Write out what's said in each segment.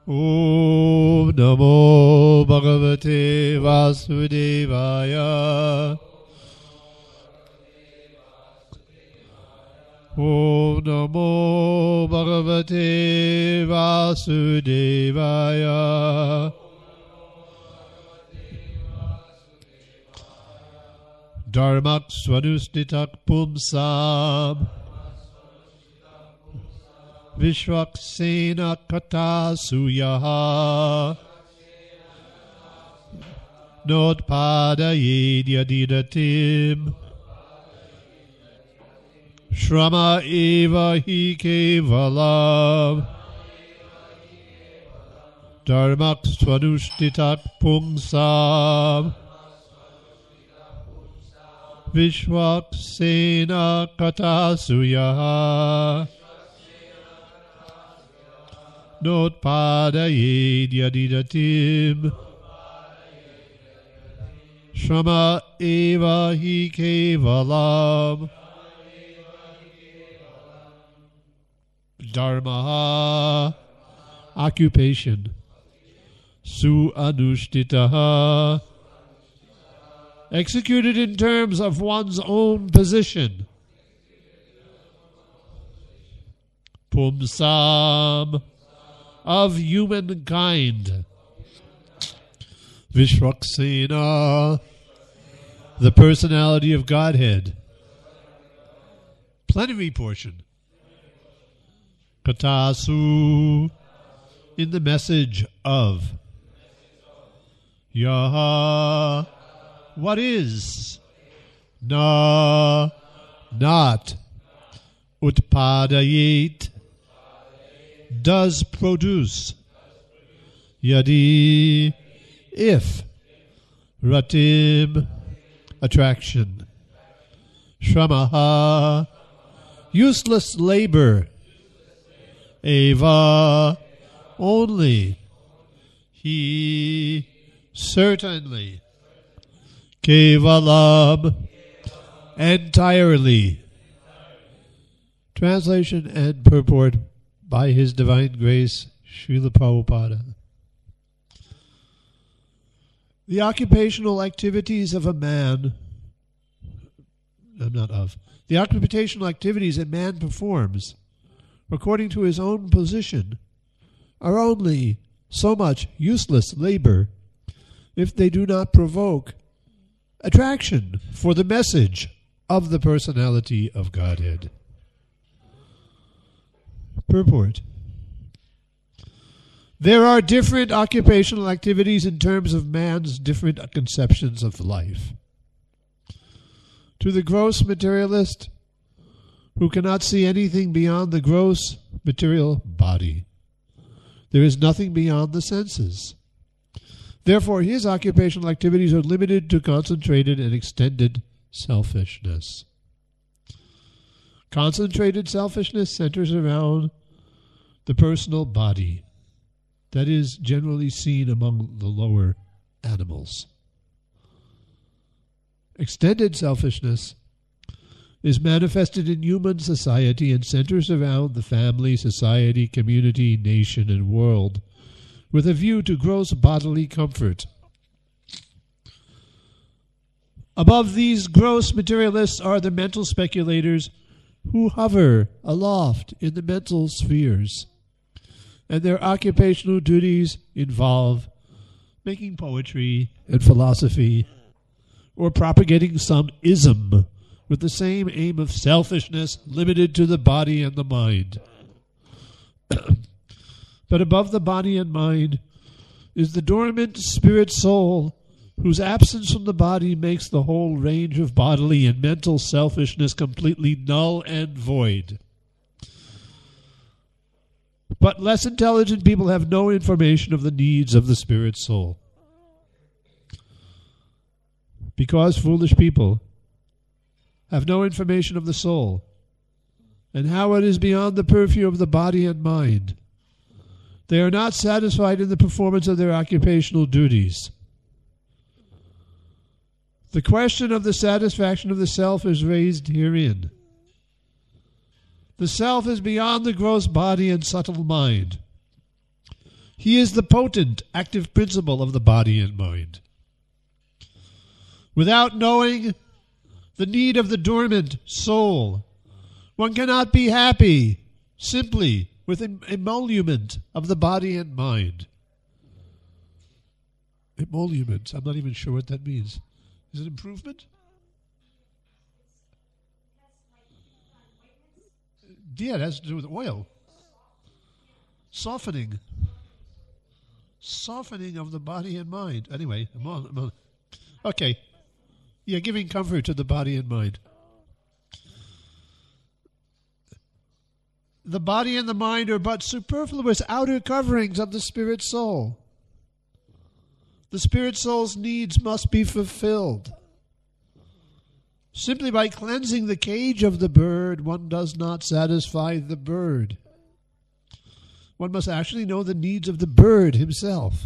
Om Namo Bhagavate Vasudevaya. Om Namo Bhagavate Vasudevaya. Dharmak Swanustitak Pumsam Vishwaksena Kata Suyaha Notpada Yediyadidatim Shrama Eva Hi Kevalam Dharmak Swanustitak Pumsam Vishwaksena Kata Suyaha Notpada Yediyadidatim Shrama Eva Hi Kevalam Dharma occupation Su Anushtitaha executed in terms of one's own position. Pumsam of humankind. Vishwaksena, the personality of Godhead. Plenary portion. Katasu, in the message of. Yaha, what is. Na, not. Utpadayet, does produce. Yadi, if. Ratim, attraction. Shramaha, useless labor. Eva, only. He, certainly. Kevalam, entirely. Translation and purport by His Divine Grace, Srila Prabhupada. The occupational activities of a man, the occupational activities a man performs, according to his own position, are only so much useless labor if they do not provoke attraction for the message of the personality of Godhead. Purport. There are different occupational activities in terms of man's different conceptions of life. To the gross materialist, who cannot see anything beyond the gross material body, there is nothing beyond the senses. Therefore, his occupational activities are limited to concentrated and extended selfishness. Concentrated selfishness centers around the personal body that is generally seen among the lower animals. Extended selfishness is manifested in human society and centers around the family, society, community, nation, and world, with a view to gross bodily comfort. Above these gross materialists are the mental speculators who hover aloft in the mental spheres, and their occupational duties involve making poetry and philosophy, or propagating some ism with the same aim of selfishness limited to the body and the mind. But above the body and mind is the dormant spirit soul, whose absence from the body makes the whole range of bodily and mental selfishness completely null and void. But less intelligent people have no information of the needs of the spirit soul. Because foolish people have no information of the soul and how it is beyond the purview of the body and mind, they are not satisfied in the performance of their occupational duties. The question of the satisfaction of the self is raised herein. The self is beyond the gross body and subtle mind. He is the potent, active principle of the body and mind. Without knowing the need of the dormant soul, one cannot be happy simply with emolument of the body and mind. Emolument, I'm not even sure what that means. Is it improvement? Yeah, it has to do with oil. Softening. Softening of the body and mind. Anyway, okay. Yeah, giving comfort to the body and mind. The body and the mind are but superfluous outer coverings of the spirit soul. The spirit soul's needs must be fulfilled. Simply by cleansing the cage of the bird, one does not satisfy the bird. One must actually know the needs of the bird himself.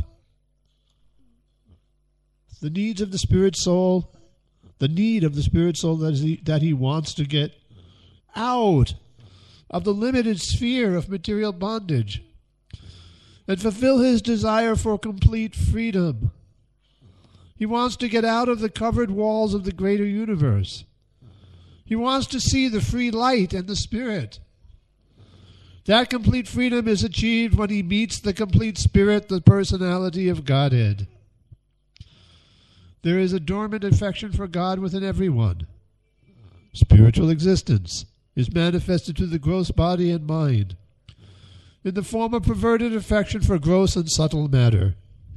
The needs of the spirit soul, the need of the spirit soul that he wants to get out of the limited sphere of material bondage and fulfill his desire for complete freedom. He wants to get out of the covered walls of the greater universe. He wants to see the free light and the spirit. That complete freedom is achieved when he meets the complete spirit, the personality of Godhead. There is a dormant affection for God within everyone. Spiritual existence is manifested to the gross body and mind in the form of perverted affection for gross and subtle matter.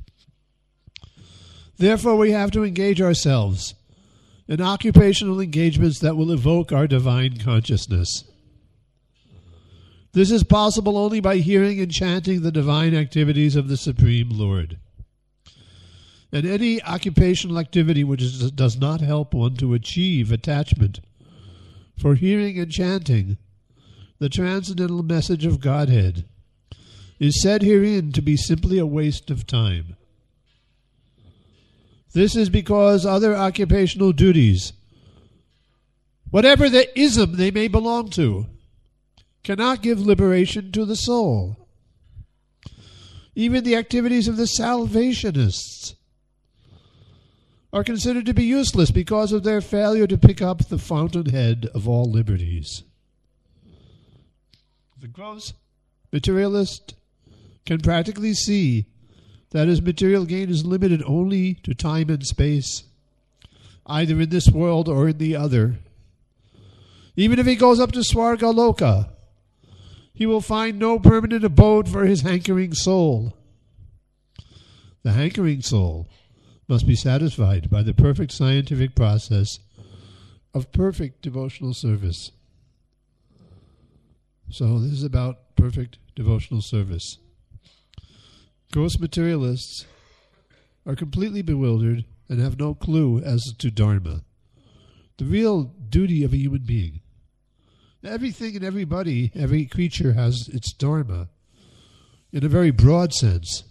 Therefore, we have to engage ourselves in occupational engagements that will evoke our divine consciousness. This is possible only by hearing and chanting the divine activities of the Supreme Lord. And any occupational activity which does not help one to achieve attachment for hearing and chanting the transcendental message of Godhead is said herein to be simply a waste of time. This is because other occupational duties, whatever the ism they may belong to, cannot give liberation to the soul. Even the activities of the Salvationists are considered to be useless because of their failure to pick up the fountainhead of all liberties. The gross materialist can practically see that his material gain is limited only to time and space, either in this world or in the other. Even if he goes up to Swargaloka, he will find no permanent abode for his hankering soul. The hankering soul must be satisfied by the perfect scientific process of perfect devotional service. So this is about perfect devotional service. Gross materialists are completely bewildered and have no clue as to Dharma, the real duty of a human being. Everything and everybody, every creature has its Dharma in a very broad sense.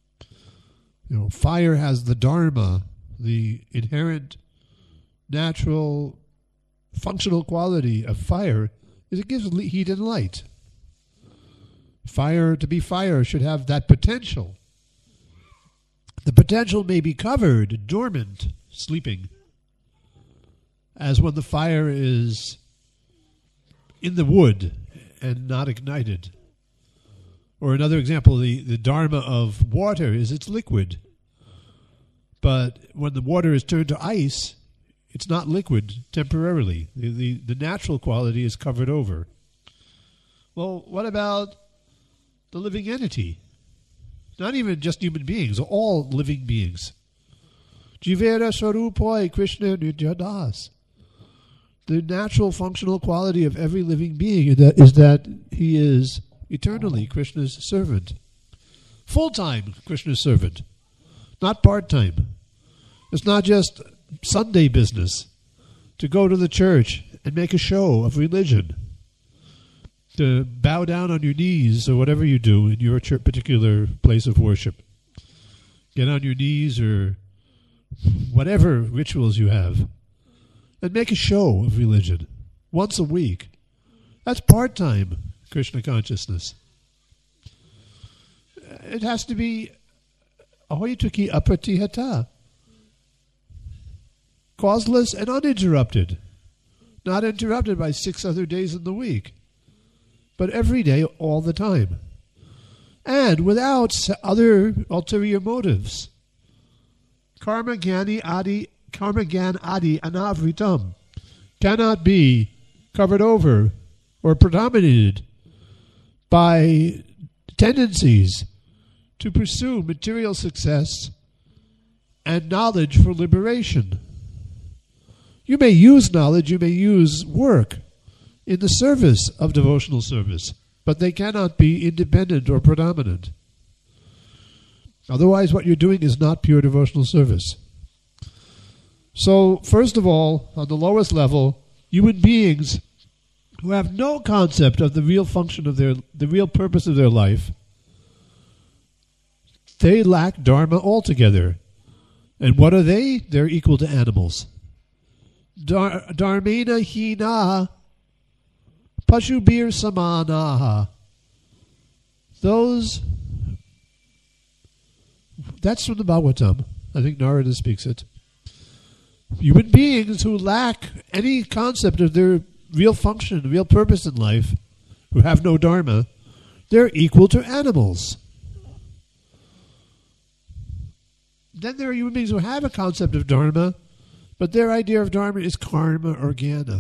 Fire has the Dharma, the inherent natural functional quality of fire is it gives heat and light. Fire, to be fire, should have that potential. The potential may be covered, dormant, sleeping, as when the fire is in the wood and not ignited. Or another example, the dharma of water is it's liquid. But when the water is turned to ice, it's not liquid temporarily. The natural quality is covered over. Well, what about the living entity? Not even just human beings, all living beings. Jivera Swarupoi Krishna Nityadas. The natural functional quality of every living being is that he is eternally Krishna's servant. Full-time Krishna's servant, not part-time. It's not just Sunday business to go to the church and make a show of religion, to bow down on your knees or whatever you do in your particular place of worship. Get on your knees or whatever rituals you have and make a show of religion once a week. That's part-time Krishna consciousness. it has to be ahoituki apratihata, causeless and uninterrupted, not interrupted by 6 other days in the week, but every day, all the time, and without other ulterior motives. Karma gyan adi anavritam cannot be covered over or predominated by tendencies to pursue material success and knowledge for liberation. You may use knowledge, you may use work in the service of devotional service, but they cannot be independent or predominant. Otherwise, what you're doing is not pure devotional service. So, first of all, on the lowest level, human beings who have no concept of the real function of the real purpose of their life, they lack dharma altogether. And what are they? They're equal to animals. Dharmena hina pashubir samanaha. That's from the Bhagavatam. I think Narada speaks it. Human beings who lack any concept of their real function, real purpose in life, who have no dharma, they're equal to animals. Then there are human beings who have a concept of dharma, but their idea of dharma is karma or jnana.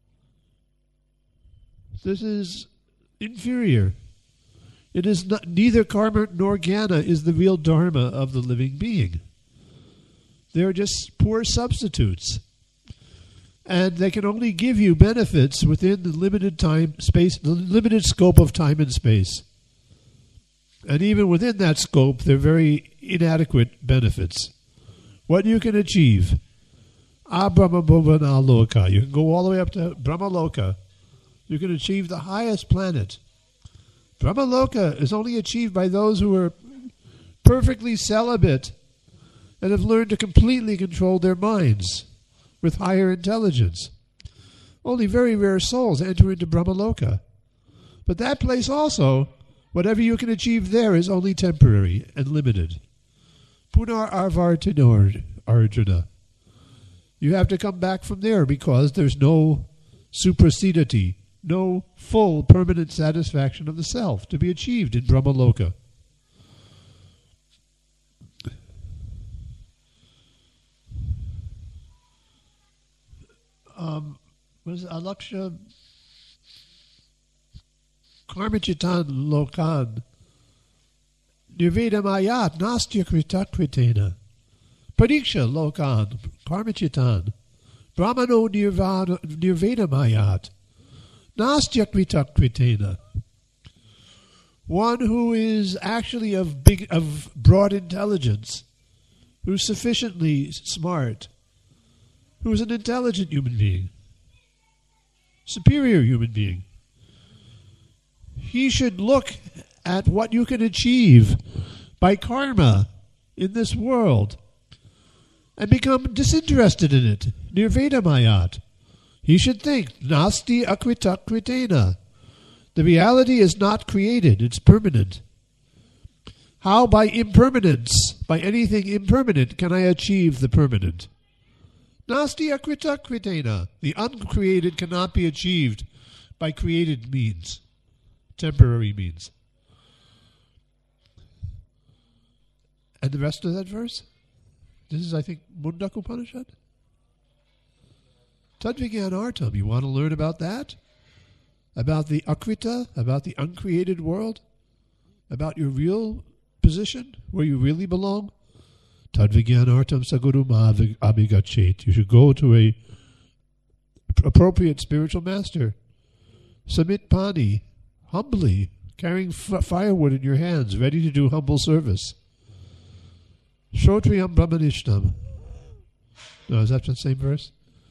This is inferior. It is not, neither karma nor jnana is the real dharma of the living being. They're just poor substitutes. And they can only give you benefits within the limited the limited scope of time and space. And even within that scope, they're very inadequate benefits. What you can achieve, Brahma Loka. You can go all the way up to Brahma Loka. You can achieve the highest planet. Brahma Loka is only achieved by those who are perfectly celibate and have learned to completely control their minds with higher intelligence. Only very rare souls enter into Brahmaloka. But that place also, whatever you can achieve there is only temporary and limited. Punar Arvartinor Arjuna. You have to come back from there because there's no suprasedity, no full permanent satisfaction of the self to be achieved in Brahmaloka. Was Alaksha Karmachitan Lokan Nirvedamayat Nastya Kritakritena Pariksha Lokan Karmachitan Brahmano Nirvedamayat Nastya Kritakritena. One who is actually of broad intelligence, who's sufficiently smart, who is an intelligent human being, superior human being. He should look at what you can achieve by karma in this world and become disinterested in it. Nirvedamayat. He should think, Nasti akritak kritena. The reality is not created, it's permanent. How by impermanence, by anything impermanent, can I achieve the permanent? Nasti akrita kritena. The uncreated cannot be achieved by created means, temporary means. And the rest of that verse? This is, I think, Mundak Upanishad? Tadvijnanartam. You want to learn about that? About the akrita, about the uncreated world? About your real position, where you really belong? Tadvijnanartam saguru abhigachet. You should go to a appropriate spiritual master. Samit pani, humbly, carrying firewood in your hands, ready to do humble service. Shrotriyam brahmanishtam. No, is that the same verse?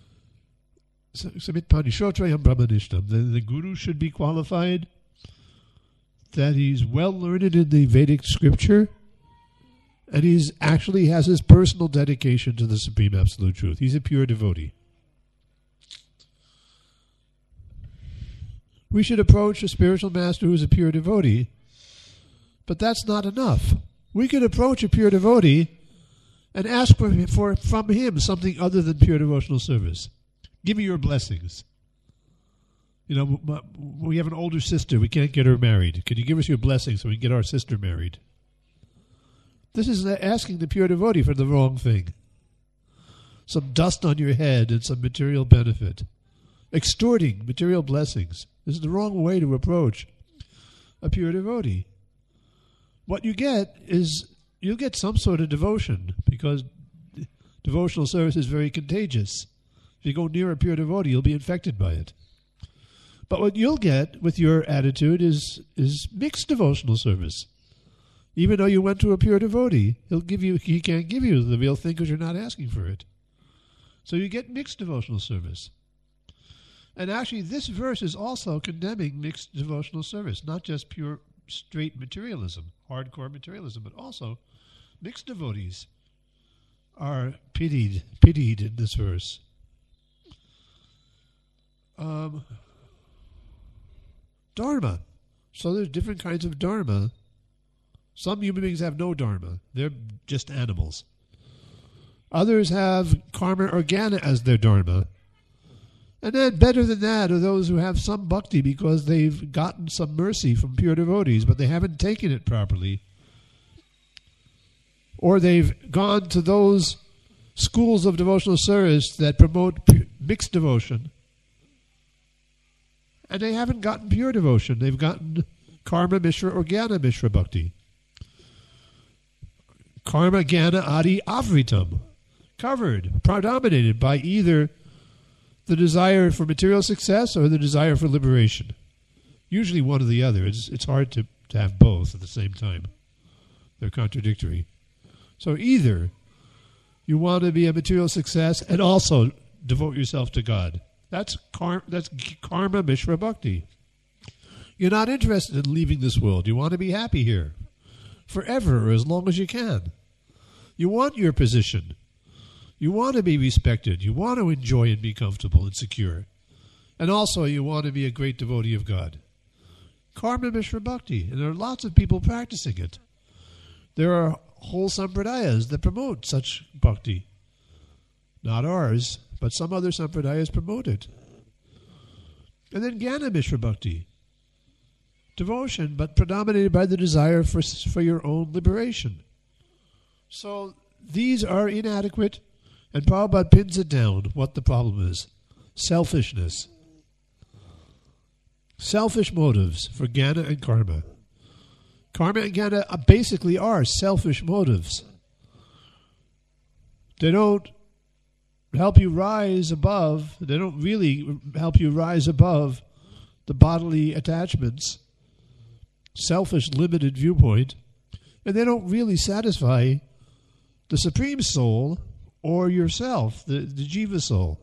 Samit pani, shrotriyam brahmanishtam. The guru should be qualified that he's well learned in the Vedic scripture, and he's actually has his personal dedication to the Supreme Absolute Truth. He's a pure devotee. We should approach a spiritual master who's a pure devotee But that's not enough. We could approach a pure devotee and ask from him something other than pure devotional service. Give me your blessings. You know, we have an older sister. We can't get her married. Can you give us your blessings so we can get our sister married? This is asking the pure devotee for the wrong thing. Some dust on your head and some material benefit. Extorting material blessings. This is the wrong way to approach a pure devotee. What you get is, you'll get some sort of devotion, because devotional service is very contagious. If you go near a pure devotee, you'll be infected by it. But what you'll get with your attitude is mixed devotional service. Even though you went to a pure devotee, he can't give you the real thing because you're not asking for it. So you get mixed devotional service. And actually, this verse is also condemning mixed devotional service, not just pure, straight materialism, hardcore materialism, but also mixed devotees are pitied in this verse. Dharma. So there's different kinds of dharma. Some human beings have no dharma. They're just animals. Others have karma or jnana as their dharma. And then better than that are those who have some bhakti because they've gotten some mercy from pure devotees, but they haven't taken it properly. Or they've gone to those schools of devotional service that promote mixed devotion, and they haven't gotten pure devotion. They've gotten karma mishra or jnana mishra bhakti. Karma jnana adi avritam. Covered, predominated by either the desire for material success or the desire for liberation. Usually one or the other. It's hard to have both at the same time. They're contradictory. So either you want to be a material success and also devote yourself to God. That's karma mishra bhakti. You're not interested in leaving this world. You want to be happy here forever or as long as you can. You want your position. You want to be respected. You want to enjoy and be comfortable and secure. And also you want to be a great devotee of God. Karma mishra bhakti. And there are lots of people practicing it. There are whole sampradayas that promote such bhakti. Not ours, but some other sampradayas promote it. And then jnana mishra bhakti. Devotion, but predominated by the desire for your own liberation. So these are inadequate, and Prabhupada pins it down what the problem is. Selfishness. Selfish motives for jnana and karma. Karma and jnana basically are selfish motives. They don't help you rise above, they don't really help you rise above the bodily attachments, selfish, limited viewpoint, and they don't really satisfy the Supreme Soul or yourself, the Jiva Soul.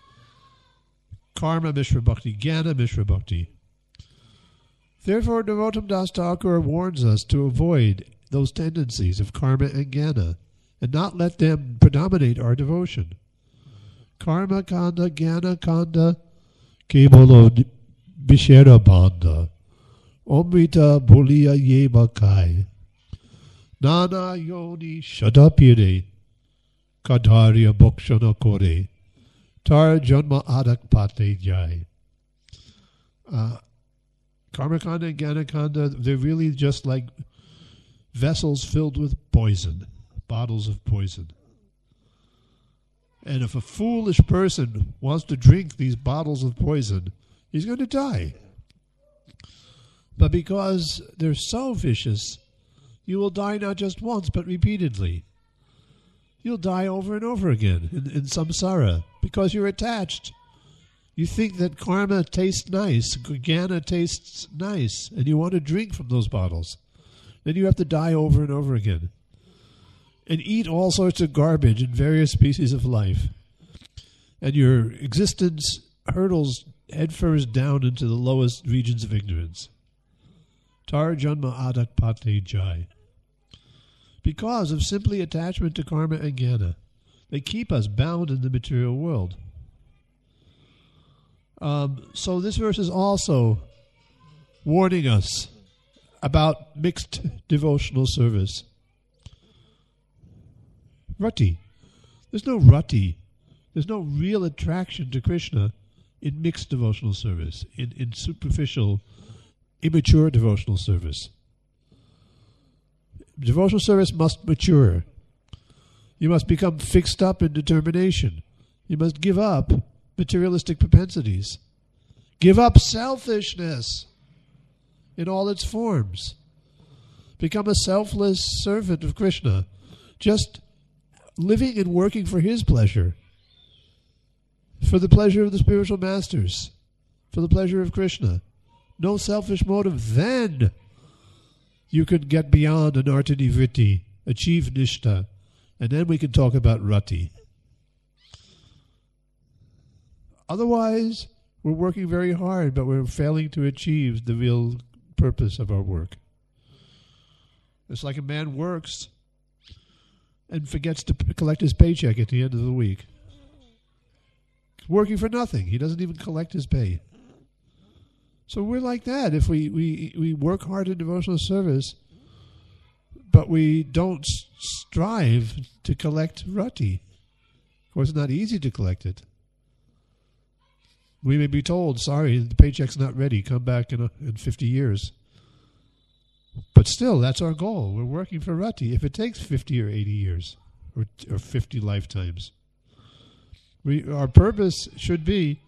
Karma mishra bhakti, jnana mishra bhakti. Therefore, Narottam Das Thakur warns us to avoid those tendencies of karma and jnana and not let them predominate our devotion. Karma kanda, jnana kanda, kebolo vishera bandha, omrita buliya yeba kai, nana yoni shadapire, kadarya bhakshana kore, tar janma adak pate jai. Karma kanda and jnana kanda, they're really just like vessels filled with poison, bottles of poison. And if a foolish person wants to drink these bottles of poison, he's going to die. But because they're so vicious, you will die not just once, but repeatedly. You'll die over and over again in samsara because you're attached. You think that karma tastes nice, jnana tastes nice, and you want to drink from those bottles. Then you have to die over and over again and eat all sorts of garbage in various species of life. And your existence hurtles headfirst down into the lowest regions of ignorance. Tar janma adak pate jai. Because of simply attachment to karma and jnana. They keep us bound in the material world. So this verse is also warning us about mixed devotional service. Rati. There's no rati. There's no real attraction to Krishna in mixed devotional service, in superficial, immature devotional service. Devotional service must mature. You must become fixed up in determination. You must give up materialistic propensities. Give up selfishness in all its forms. Become a selfless servant of Krishna, just living and working for his pleasure, for the pleasure of the spiritual masters, for the pleasure of Krishna. No selfish motive. Then you can get beyond anartha vritti, achieve nishta, and then we can talk about rati. Otherwise, we're working very hard, but we're failing to achieve the real purpose of our work. It's like a man works and forgets to collect his paycheck at the end of the week. He's working for nothing. He doesn't even collect his pay. So we're like that. If we work hard in devotional service, but we don't strive to collect rati. Of course, it's not easy to collect it. We may be told, sorry, the paycheck's not ready. Come back in 50 years. But still, that's our goal. We're working for rati. If it takes 50 or 80 years, or 50 lifetimes, our purpose should be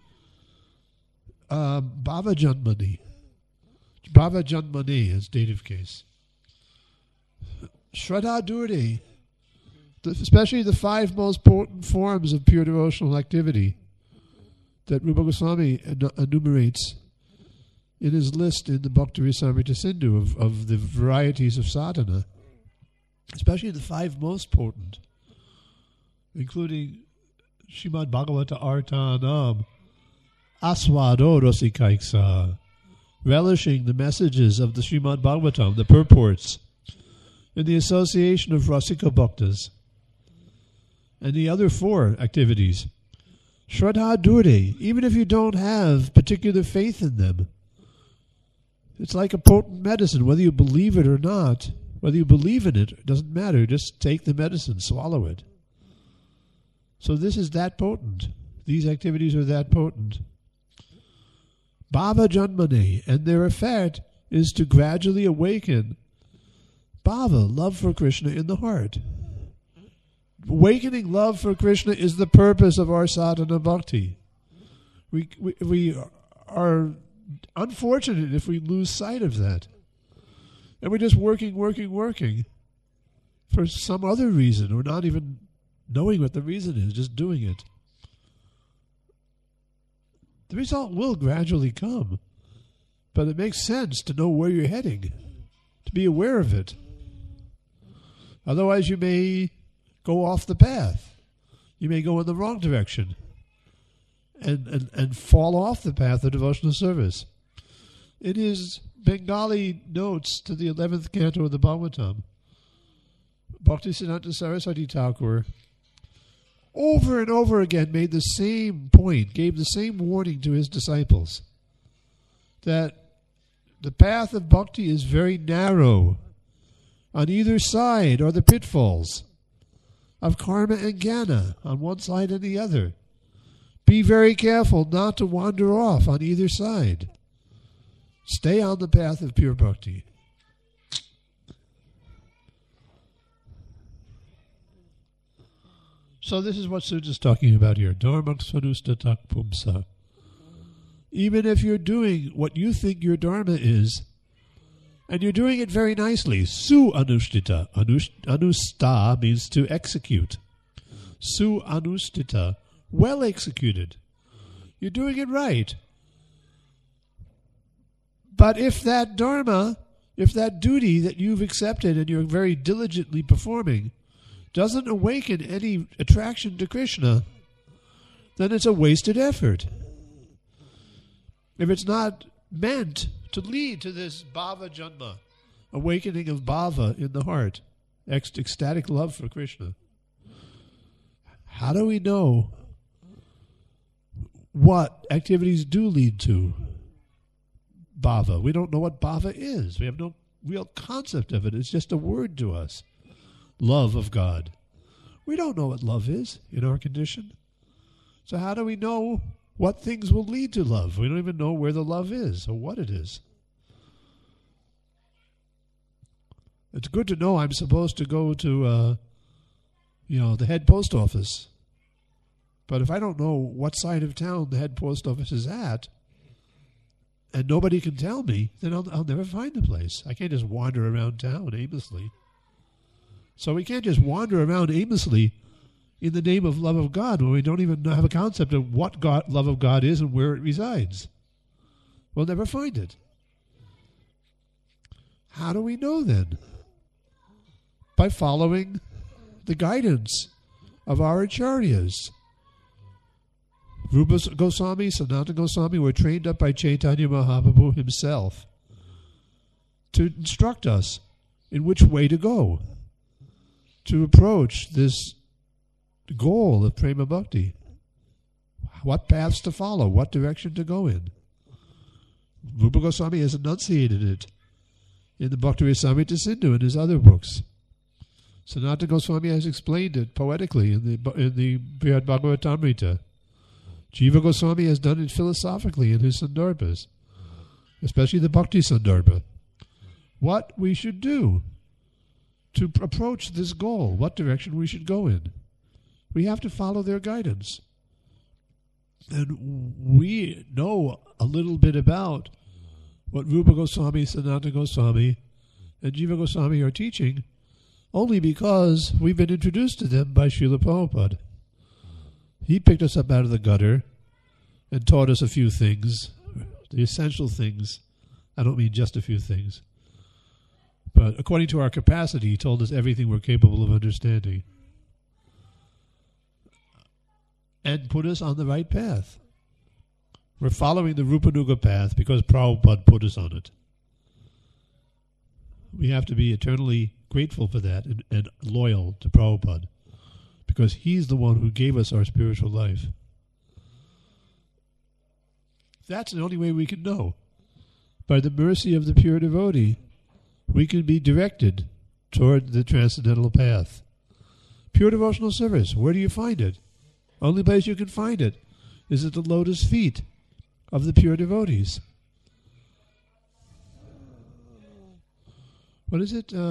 bhava janmani. Bhava janmani is dative case. Shraddha Durde, especially the 5 most potent forms of pure devotional activity that Rupa Goswami enumerates in his list in the Bhakti Rasamrita Sindhu of the varieties of sadhana, especially the 5 most potent, including Srimad Bhagavata Artanam, Aswado Rasikaiksa, relishing the messages of the Srimad Bhagavatam, the purports, in the association of Rasika Bhaktas, and the other 4 activities. Shraddha Durde, even if you don't have particular faith in them, it's like a potent medicine, whether you believe it or not. Whether you believe in it doesn't matter, just take the medicine, swallow it. So this is that potent. These activities are that potent. Bhava Janmane, and their effect is to gradually awaken bhava, love for Krishna in the heart. Awakening love for Krishna is the purpose of our sadhana bhakti. We are unfortunate if we lose sight of that. And we're just working for some other reason, or not even knowing what the reason is, just doing it. The result will gradually come, but it makes sense to know where you're heading, to be aware of it. Otherwise you may go off the path. You may go in the wrong direction and fall off the path of devotional service. In his Bengali notes to the 11th canto of the Bhagavatam, Bhaktisiddhanta Saraswati Thakur over and over again made the same point, gave the same warning to his disciples, that the path of bhakti is very narrow. On either side are the pitfalls of karma and jnana, on one side and the other. Be very careful not to wander off on either side. Stay on the path of pure bhakti. So this is what Suta's talking about here. Dharmak svanustatak pumsa. Even if you're doing what you think your dharma is, and you're doing it very nicely, su anushtita. Anusta means to execute. Su anushtita, well executed. You're doing it right. But if that dharma, if that duty that you've accepted and you're very diligently performing doesn't awaken any attraction to Krishna, then it's a wasted effort. If it's not meant to lead to this bhava janma, awakening of bhava in the heart, ecstatic love for Krishna, how do we know what activities do lead to bhava? We don't know what bhava is. We have no real concept of it. It's just a word to us. Love of God. We don't know what love is in our condition. So how do we know what things will lead to love? We don't even know where the love is or what it is. It's good to know I'm supposed to go to, the head post office. But if I don't know what side of town the head post office is at, and nobody can tell me, then I'll never find the place. I can't just wander around town aimlessly. So we can't just wander around aimlessly in the name of love of God when we don't even have a concept of what love of God is and where it resides. We'll never find it. How do we know then? By following the guidance of our acharyas. Rupa Goswami, Sanatana Goswami were trained up by Chaitanya Mahaprabhu himself to instruct us in which way to go, to approach this goal of Prema Bhakti, what paths to follow, what direction to go in. Rupa Goswami has enunciated it in the Bhakti Rasamrita Sindhu and his other books. Sanatana Goswami has explained it poetically in the Brihad Bhagavatamrita. Jiva Goswami has done it philosophically in his Sandarbhas, especially the Bhakti Sandarbha. What we should do to approach this goal, what direction we should go in. We have to follow their guidance. And we know a little bit about what Rupa Goswami, Sanatana Goswami, and Jiva Goswami are teaching only because we've been introduced to them by Srila Prabhupada. He picked us up out of the gutter and taught us a few things, the essential things. I don't mean just a few things. But according to our capacity, he told us everything we're capable of understanding. And put us on the right path. We're following the Rupanuga path because Prabhupada put us on it. We have to be eternally grateful for that and loyal to Prabhupada, because he's the one who gave us our spiritual life. That's the only way we can know. By the mercy of the pure devotee, we can be directed toward the transcendental path. Pure devotional service, where do you find it? Only place you can find it is at the lotus feet of the pure devotees. What is it?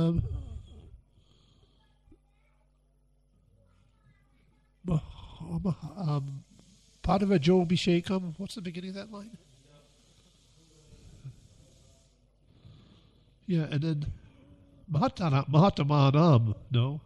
Padava Jobishekam. What's the beginning of that line? Yeah, and then Mahatamanam. No.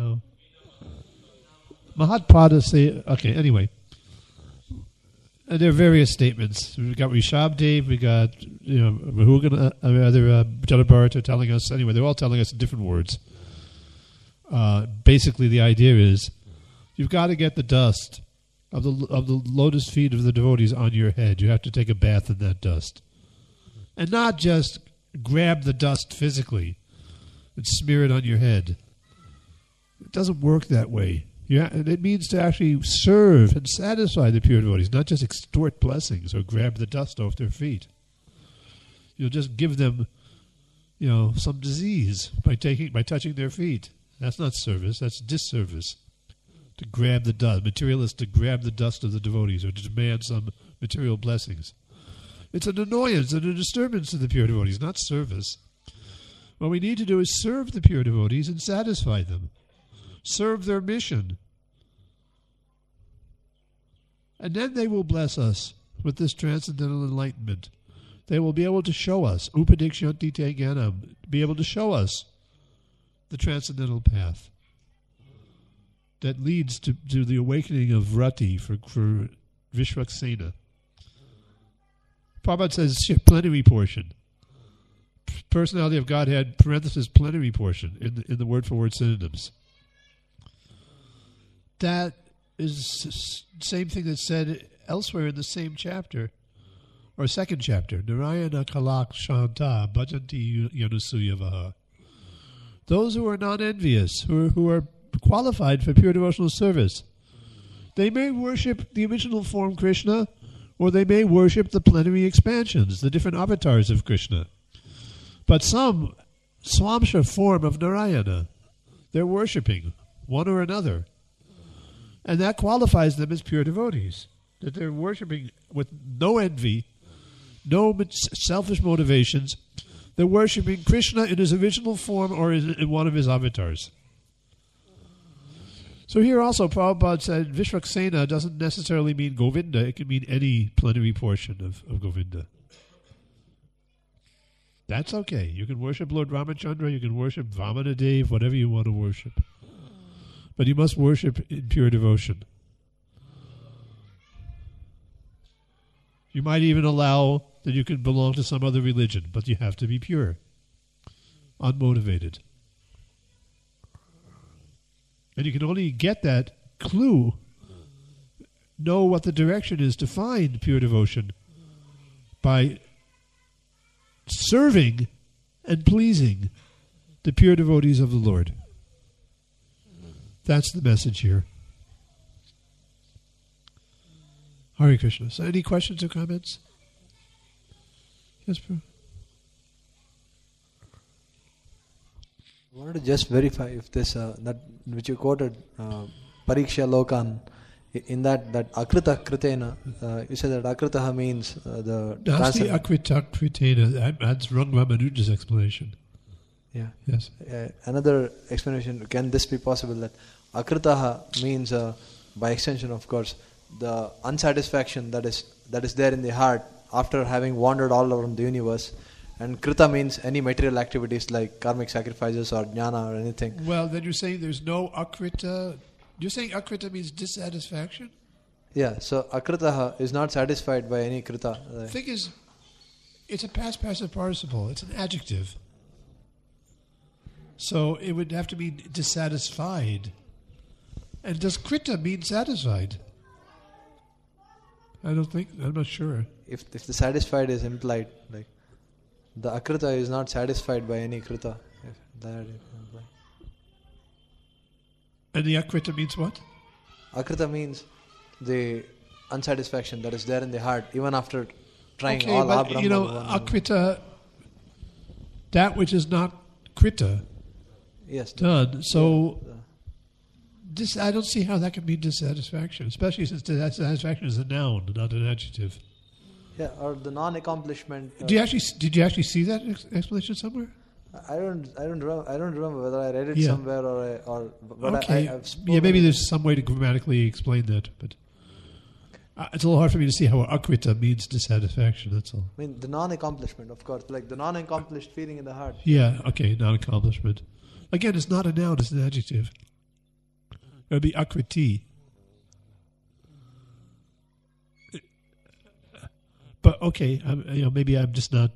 Mahatpada say. Okay, anyway. And there are various statements. We've got Rishabdev, we got Rahugana, Jalabharata telling us. Anyway, they're all telling us in different words. Basically, the idea is you've got to get the dust of the lotus feet of the devotees on your head. You have to take a bath in that dust, and not just grab the dust physically and smear it on your head. It doesn't work that way. It means to actually serve and satisfy the pure devotees, not just extort blessings or grab the dust off their feet. You'll just give them, some disease by touching their feet. That's not service. That's disservice. To grab the dust, materialists to grab the dust of the devotees or to demand some material blessings. It's an annoyance and a disturbance to the pure devotees, not service. What we need to do is serve the pure devotees and satisfy them. Serve their mission. And then they will bless us with this transcendental enlightenment. They will be able to show us, Upadikshanti te jnanam, be able to show us the transcendental path that leads to the awakening of Rati for Vishwaksena. Prabhupada says plenary portion. Personality of Godhead, parenthesis, plenary portion in the word-for-word synonyms. That is the same thing that's said elsewhere in the same chapter, or second chapter. Narayana kalak shanta bhajanti yanusuyavaha. Those who are non-envious, who are qualified for pure devotional service, they may worship the original form Krishna, or they may worship the plenary expansions, the different avatars of Krishna. But some Swamsha form of Narayana. They're worshipping one or another. And that qualifies them as pure devotees. That they're worshipping with no envy, no selfish motivations. They're worshipping Krishna in his original form or in one of his avatars. So here also Prabhupada said Vishwaksena doesn't necessarily mean Govinda. It can mean any plenary portion of Govinda. That's okay. You can worship Lord Ramachandra, you can worship Vamanadev, whatever you want to worship. But you must worship in pure devotion. You might even allow that you can belong to some other religion, but you have to be pure, unmotivated. And you can only get that clue, know what the direction is to find pure devotion, by serving and pleasing the pure devotees of the Lord. That's the message here. Hare Krishna. So any questions or comments? Yes, bro. I wanted to just verify if this, that which you quoted, Pariksha Lokan, in that Akrita Kritena, you said that Akritaha means the... Nasti Akrita Kritena. That's Rangva Manuja's explanation. Yeah. Yes. Another explanation, can this be possible that Akritaha means, by extension of course, the unsatisfaction that is there in the heart after having wandered all around the universe, and Krita means any material activities like karmic sacrifices or jnana or anything. Well, then you're saying there's no Akrita. You're saying Akrita means dissatisfaction? Yeah, so Akritaha is not satisfied by any Krita. The thing is, it's a past passive participle. It's an adjective. So it would have to mean dissatisfied. And does Krita mean satisfied? I'm not sure. If the satisfied is implied, like the Akrita is not satisfied by any Krita. If that is implied. And the Akrita means what? Akrita means the unsatisfaction that is there in the heart, even after trying okay, all but Akrita, that which is not Krita, yes, done. So I don't see how that can be dissatisfaction, especially since dissatisfaction is a noun, not an adjective. Yeah, or the non-accomplishment. Did you actually see that explanation somewhere? I don't remember whether I read it somewhere or. But okay. Maybe there's some way to grammatically explain that, but it's a little hard for me to see how akrita means dissatisfaction. That's all. I mean, the non-accomplishment, of course, like the non-accomplished feeling in the heart. Yeah. Okay. Non-accomplishment. Again, it's not a noun; it's an adjective. It would be akriti. But okay, maybe I'm just not.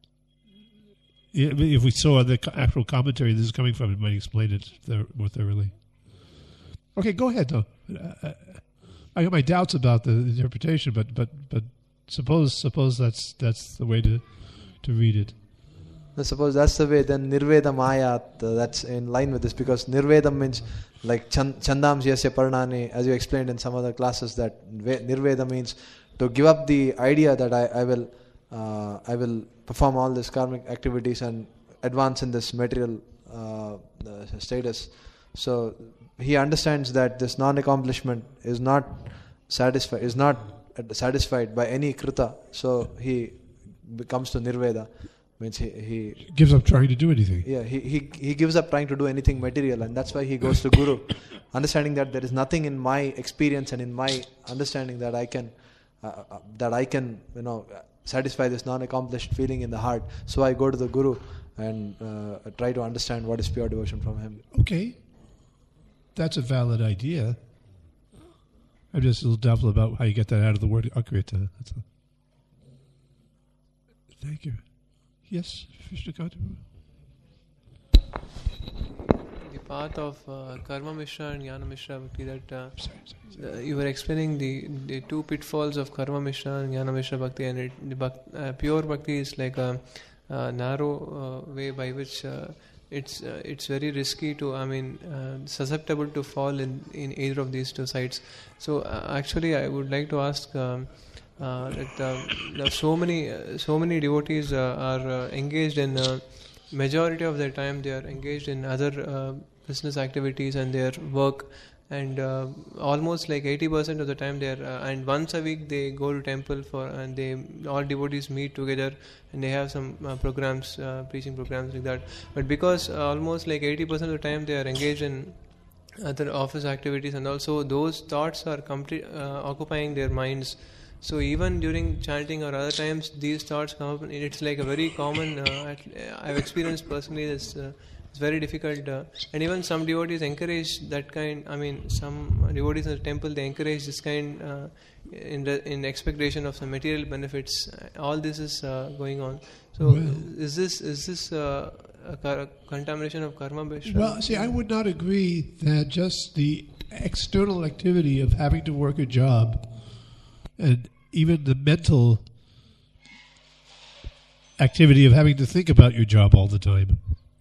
If we saw the actual commentary this is coming from, it might explain it more thoroughly. Okay, go ahead though. I got my doubts about the interpretation, but suppose that's the way to read it. Suppose that's the way, then Nirvedam Ayat, that's in line with this, because Nirvedam means like Chandam Yasya Parnani, as you explained in some other classes, that Nirveda means to give up the idea that I will perform all these karmic activities and advance in this material status. So he understands that this non-accomplishment is not satisfied by any krita. So he comes to Nirveda. Means he gives up trying to do anything. Yeah, he gives up trying to do anything material, and that's why he goes to Guru, understanding that there is nothing in my experience and in my understanding that I can satisfy this non-accomplished feeling in the heart. So I go to the Guru and try to understand what is pure devotion from him. Okay, that's a valid idea. I'm just a little doubtful about how you get that out of the word akrita. That's all. Thank you. Yes, Vishnukanth. The path of Karma Mishra and Jnana Mishra Bhakti, that you were explaining the two pitfalls of Karma Mishra and Jnana Mishra Bhakti, and pure Bhakti is like a narrow way by which it's very risky to, susceptible to fall in either of these two sides. So actually I would like to ask that so many devotees are engaged in majority of their time they are engaged in other business activities and their work, and almost like 80% of the time they are and once a week they go to temple and they all devotees meet together and they have some programs, preaching programs like that. But because almost like 80% of the time they are engaged in other office activities, and also those thoughts are occupying their minds. So even during chanting or other times, these thoughts come up. It's like a very common. I've experienced personally this. It's very difficult, and even some devotees encourage that kind. I mean, some devotees in the temple, they encourage this kind in expectation of some material benefits. All this is going on. So, is this a contamination of karma based? Well, see, I would not agree that just the external activity of having to work a job and even the mental activity of having to think about your job all the time,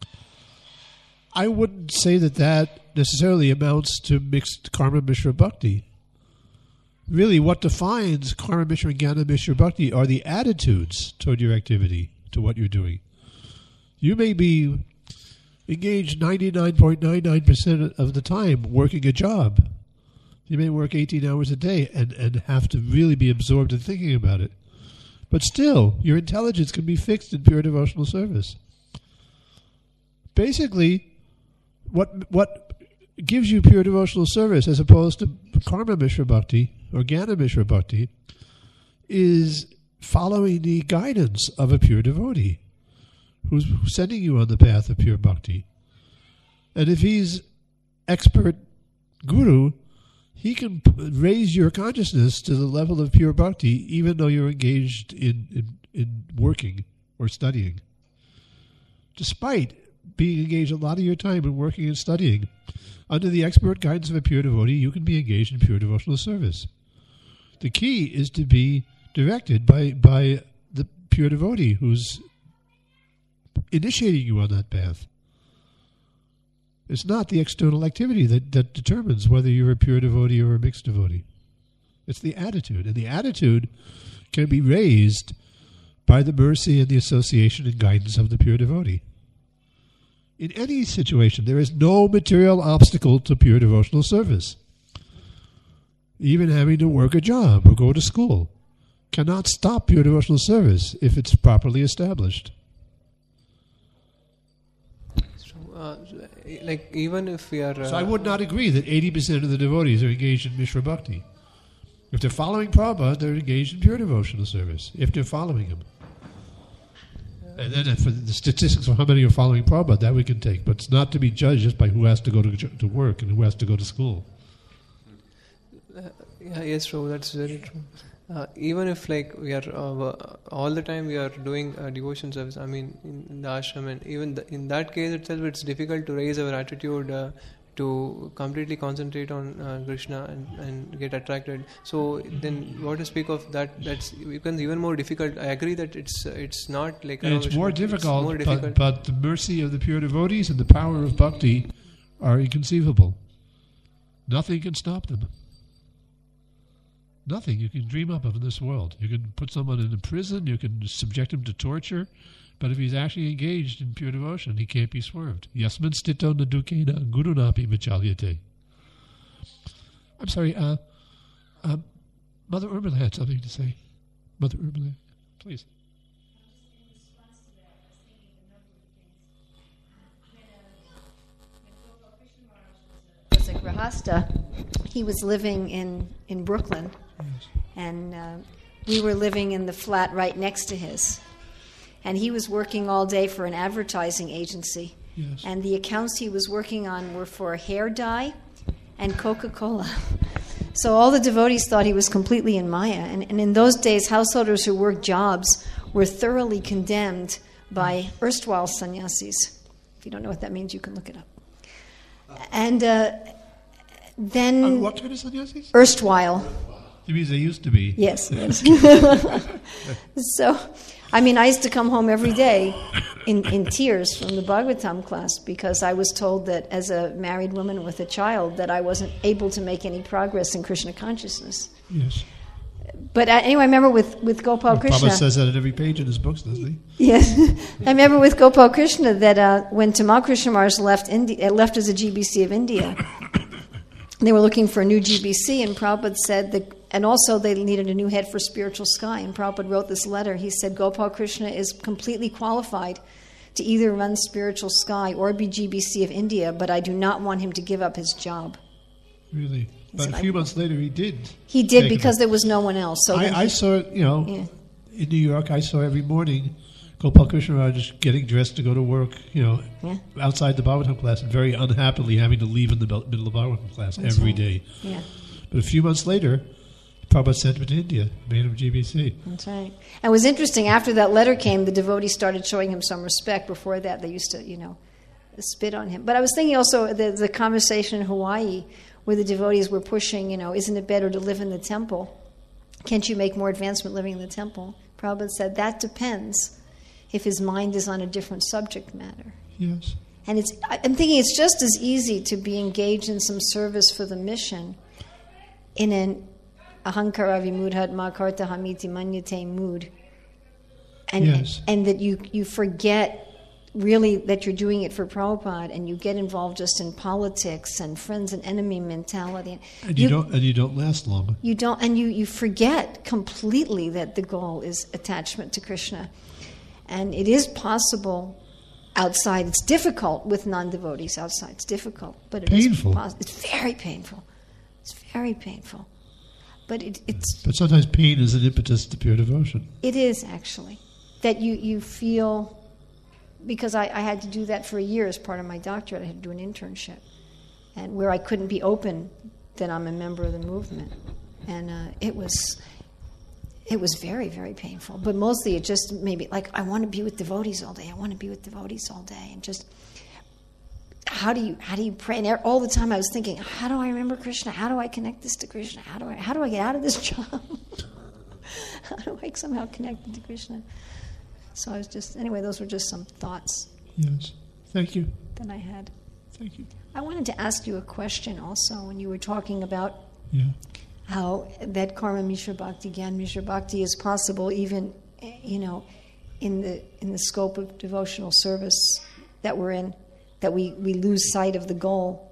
I wouldn't say that necessarily amounts to mixed Karma Mishra Bhakti. Really, what defines Karma Mishra and Jnana Mishra Bhakti are the attitudes toward your activity, to what you're doing. You may be engaged 99.99% of the time working a job. You may work 18 hours a day and have to really be absorbed in thinking about it. But still, your intelligence can be fixed in pure devotional service. Basically, what gives you pure devotional service as opposed to Karma Mishra Bhakti or Jnana Mishra Bhakti is following the guidance of a pure devotee who's sending you on the path of pure bhakti. And if he's expert guru, he can raise your consciousness to the level of pure bhakti even though you're engaged in working or studying. Despite being engaged a lot of your time in working and studying, under the expert guidance of a pure devotee, you can be engaged in pure devotional service. The key is to be directed by the pure devotee who's initiating you on that path. It's not the external activity that determines whether you're a pure devotee or a mixed devotee. It's the attitude. And the attitude can be raised by the mercy and the association and guidance of the pure devotee. In any situation, there is no material obstacle to pure devotional service. Even having to work a job or go to school cannot stop pure devotional service if it's properly established. Like even if we are... So I would not agree that 80% of the devotees are engaged in Mishra Bhakti. If they're following Prabhupada, they're engaged in pure devotional service, if they're following him. And then for the statistics of how many are following Prabhupada, that we can take. But it's not to be judged just by who has to go to work and who has to go to school. Yes, true. That's very true. Even if like we are all the time we are doing devotion service, I mean in the ashram, and even in that case itself, it's difficult to raise our attitude to completely concentrate on Krishna and get attracted. So then, what to speak of that? That's becomes even more difficult. I agree that it's not like it's more difficult, but the mercy of the pure devotees and the power of bhakti are inconceivable. Nothing can stop them. Nothing you can dream up of in this world. You can put someone in a prison, you can subject him to torture, but if he's actually engaged in pure devotion, he can't be swerved. Yasmin stito nadukena gurunapi vichalyate. I'm sorry, Mother Urmila had something to say. Mother Urmila, please. Was a Grahasta. He was living in Brooklyn, yes. And we were living in the flat right next to his. And he was working all day for an advertising agency. Yes. And the accounts he was working on were for hair dye and Coca-Cola. So all the devotees thought he was completely in Maya. And in those days, householders who worked jobs were thoroughly condemned by erstwhile sannyasis. If you don't know what that means, you can look it up. And then... what kind of sannyasis? Erstwhile. It means they used to be. Yes. So, I mean, I used to come home every day in tears from the Bhagavatam class because I was told that as a married woman with a child that I wasn't able to make any progress in Krishna consciousness. Yes. But anyway, I remember with Gopal Krishna. Prabhupada says that in every page in his books, doesn't he? Yes, I remember with Gopal Krishna that when Tamal Krishna Maharaj left as a GBC of India, they were looking for a new GBC, and Prabhupada said that, and also they needed a new head for Spiritual Sky. And Prabhupada wrote this letter. He said Gopal Krishna is completely qualified to either run Spiritual Sky or be GBC of India, but I do not want him to give up his job. Really? But a few months later, he did. He did because there was no one else. So I saw it, in New York. I saw every morning Gopal Krishna Maharaj just getting dressed to go to work, outside the Bhagavatam class, and very unhappily having to leave in the middle of Bhagavatam class every day. Yeah. But a few months later, Prabhupada sent him to India, made him GBC. That's right. And it was interesting, after that letter came, the devotees started showing him some respect. Before that, they used to, spit on him. But I was thinking also the conversation in Hawaii, where the devotees were pushing, isn't it better to live in the temple? Can't you make more advancement living in the temple? Prabhupada said, that depends if his mind is on a different subject matter. Yes. And I'm thinking it's just as easy to be engaged in some service for the mission in an ahankara vimudhat makarta hamiti manyate mood. And that you forget really that you're doing it for Prabhupada, and you get involved just in politics and friends and enemy mentality. And you don't last long. You don't, and you forget completely that the goal is attachment to Krishna. And it is possible outside. It's difficult with non-devotees outside. It's difficult, but painful. It's very painful. It's very painful. But it's. But sometimes pain is an impetus to pure devotion. It is actually that you feel. Because I had to do that for a year as part of my doctorate. I had to do an internship. And where I couldn't be open that I'm a member of the movement. And it was very, very painful. But mostly it just made me like, I want to be with devotees all day. I want to be with devotees all day. And just, how do you pray? And all the time I was thinking, how do I remember Krishna? How do I connect this to Krishna? How do I get out of this job? How do I somehow connect it to Krishna? So I was those were just some thoughts. Yes. Thank you. That I had. Thank you. I wanted to ask you a question also when you were talking about how that Karma Mishra Bhakti, Gyan Mishra Bhakti is possible even, in the scope of devotional service that we're in, that we lose sight of the goal.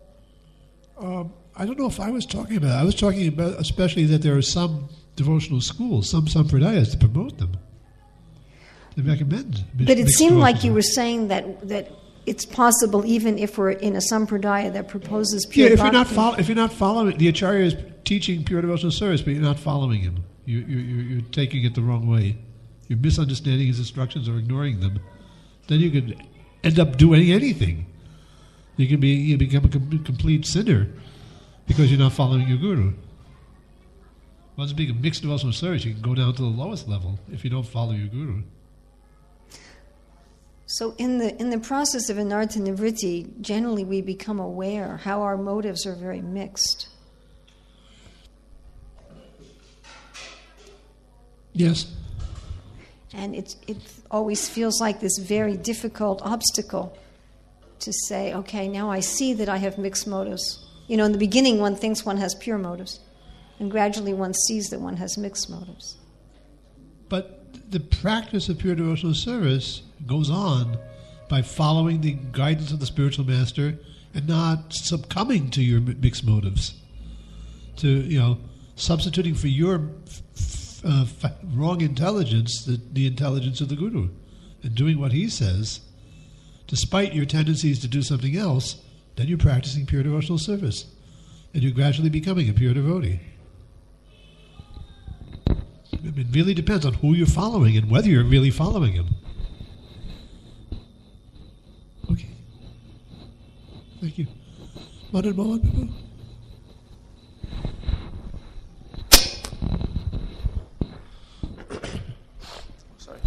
I don't know if I was talking about that. I was talking about especially that there are some devotional schools, some sampradayas to promote them. They recommend. But it seemed like you were saying that it's possible even if we're in a sampradaya that proposes pure bhakti. If you're not following, the acharya is teaching pure devotional service, but you're not following him. You're taking it the wrong way. You're misunderstanding his instructions or ignoring them. Then you could end up doing anything. You become a complete sinner because you're not following your guru. Once being a mixed devotional service, you can go down to the lowest level if you don't follow your guru. So in the process of anartha nivritti, generally we become aware how our motives are very mixed. Yes. And it always feels like this very difficult obstacle to say, okay, now I see that I have mixed motives. In the beginning one thinks one has pure motives, and gradually one sees that one has mixed motives. But the practice of pure devotional service goes on by following the guidance of the spiritual master and not succumbing to your mixed motives, to substituting for your wrong intelligence the intelligence of the guru, and doing what he says, despite your tendencies to do something else. Then you're practicing pure devotional service, and you're gradually becoming a pure devotee. It really depends on who you're following and whether you're really following him. Okay. Thank you. Madan Mohan. Sorry.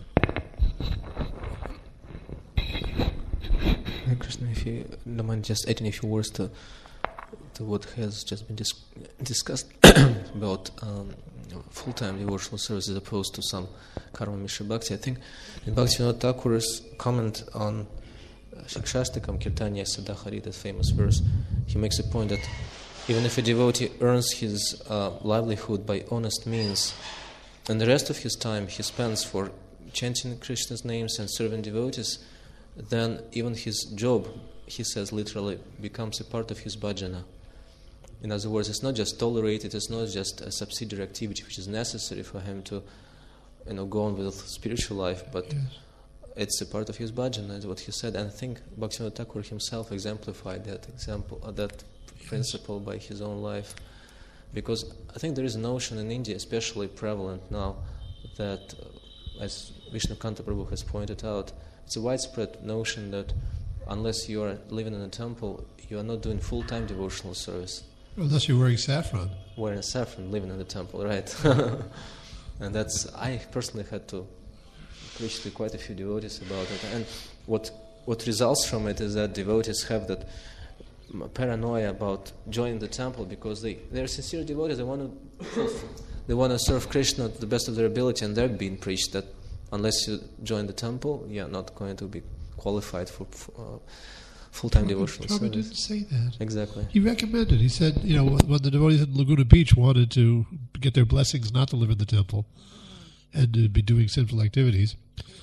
Krishna, if you don't mind just adding a few words to what has just been discussed about full-time devotional service as opposed to some Karma Mishra Bhakti. I think in Bhaktivinoda Thakur's comment on Shikshastakam Kirtanya Sadahari, that famous verse, he makes a point that even if a devotee earns his livelihood by honest means, and the rest of his time he spends for chanting Krishna's names and serving devotees, then even his job, he says literally, becomes a part of his bhajana. In other words, it's not just tolerated, it's not just a subsidiary activity which is necessary for him to go on with spiritual life, but it's a part of his bhajana, is what he said. And I think Bhaktivinoda Thakur himself exemplified that principle by his own life. Because I think there is a notion in India, especially prevalent now, that, as Vishnukanta Prabhu has pointed out, it's a widespread notion that unless you are living in a temple, you are not doing full-time devotional service. Unless you're wearing saffron. Wearing saffron, living in the temple, right. And I personally had to preach to quite a few devotees about it. And what results from it is that devotees have that paranoia about joining the temple because they're sincere devotees. They want to serve Krishna to the best of their ability, and they're being preached that unless you join the temple, you're not going to be qualified for full-time devotional service. Prabhupada didn't say that. Exactly. He recommended. He said, when the devotees in Laguna Beach wanted to get their blessings not to live in the temple and to be doing sinful activities,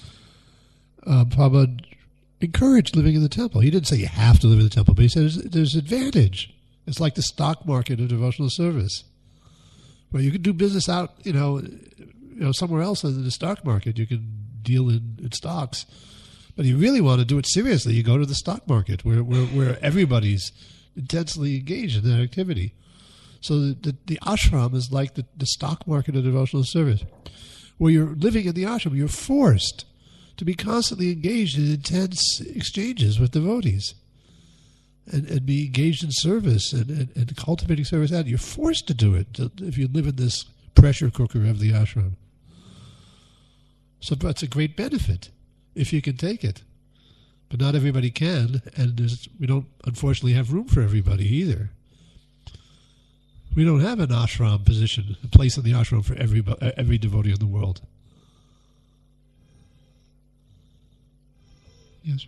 Prabhupada encouraged living in the temple. He didn't say you have to live in the temple, but he said there's advantage. It's like the stock market of devotional service, where you can do business out, somewhere else than the stock market. You can deal in stocks. But if you really want to do it seriously, you go to the stock market where everybody's intensely engaged in that activity. So the ashram is like the stock market of devotional service. Where you're living in the ashram, you're forced to be constantly engaged in intense exchanges with devotees and be engaged in service and cultivating service. You're forced to do it if you live in this pressure cooker of the ashram. So that's a great benefit if you can take it. But not everybody can, and we don't, unfortunately, have room for everybody either. We don't have an ashram position, a place in the ashram for every devotee in the world. Yes,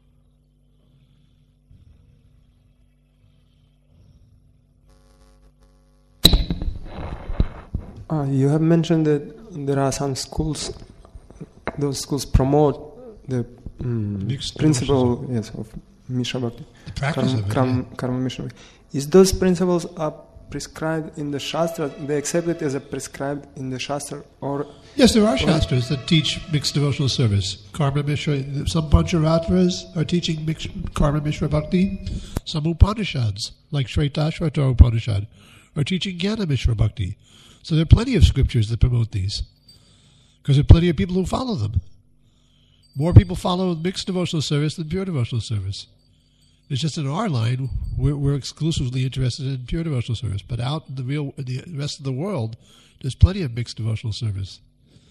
sir. You have mentioned that there are some schools. Those schools promote the principle of Mishra Bhakti, the practice of it, Karma Mishra Bhakti. Is those principles are prescribed in the Shastra? They accept it as a prescribed in the Shastra, or yes, there are Shastras that teach mixed devotional service. Karma Mishra. Some Pancharatras are teaching Karma Mishra Bhakti. Some Upanishads, like Shvetashvata Upanishad, are teaching Jnana Mishra Bhakti. So there are plenty of scriptures that promote these, because there are plenty of people who follow them. More people follow mixed devotional service than pure devotional service. It's just in our line, we're exclusively interested in pure devotional service. But out in the rest of the world, there's plenty of mixed devotional service.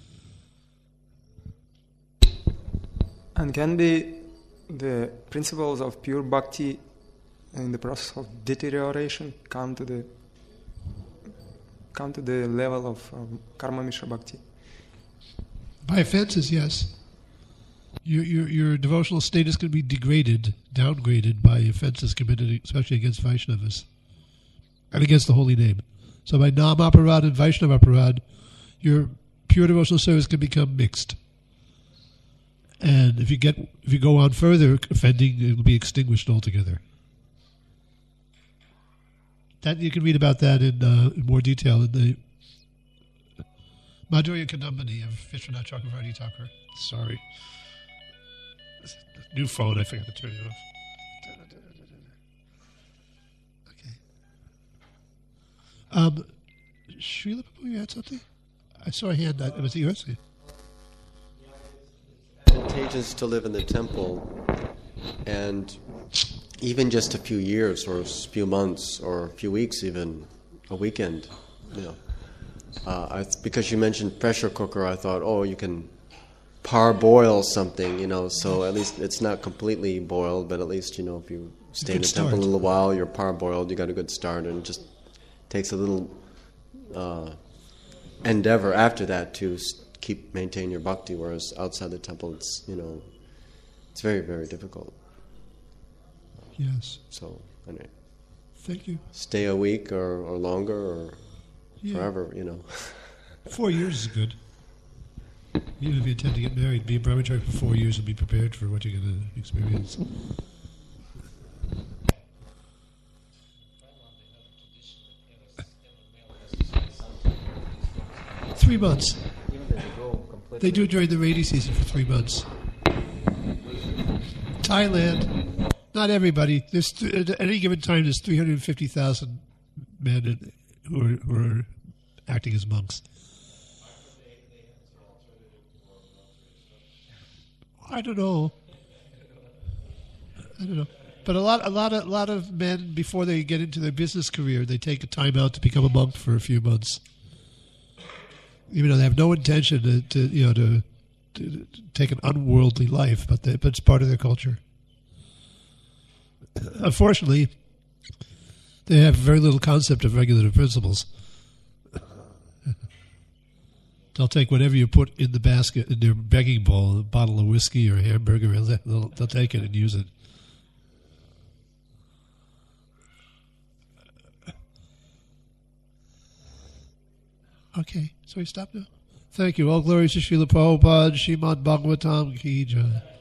And can the principles of pure bhakti in the process of deterioration come to the level of Karma Mishra Bhakti? By offenses, yes. Your devotional status can be downgraded by offenses committed, especially against Vaishnavas and against the holy name. So by Nam Aparad and Vaishnava Aparad, your pure devotional service can become mixed. And if you go on further offending, it will be extinguished altogether. That you can read about that in more detail in the Madhurya Kadambini of Vishwanath Chakravarti Thakur. Sorry. New phone, I forgot to turn it off. Okay. Srila Prabhu, you had something? I saw a hand. Was it yours? It's advantageous to live in the temple, and even just a few years or a few months or a few weeks, even a weekend, because you mentioned pressure cooker, I thought, you can parboil something, so at least it's not completely boiled, but at least, if you stay in the temple a little while, you're parboiled, you got a good start, and it just takes a little endeavor after that to maintain your bhakti, whereas outside the temple, it's very, very difficult. Yes. So, anyway. Thank you. stay a week or longer or forever, 4 years is good. Even if you intend to get married, be a brahmachari for 4 years and be prepared for what you're going to experience. Three months. They do it during the rainy season for 3 months. Thailand, not everybody. At any given time, there's 350,000 men who are acting as monks. I don't know. But a lot of men, before they get into their business career, they take a time out to become a monk for a few months. Even though they have no intention to take an unworldly life, but it's part of their culture. Unfortunately, they have very little concept of regulative principles. They'll take whatever you put in the basket, in their begging bowl, a bottle of whiskey or a hamburger, they'll take it and use it. Okay, so we stop now? Thank you. All glories to Srila Prabhupada, Srimad Bhagavatam Ki Jai.